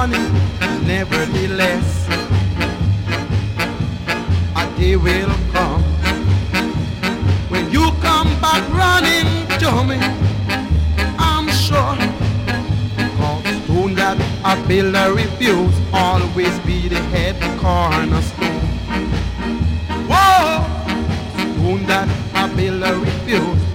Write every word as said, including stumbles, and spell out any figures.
running. Nevertheless, a day will come when you come back running to me. I'm sure, cause stone that a builder refuse always be the head cornerstone. Whoa, stone that a builder refuse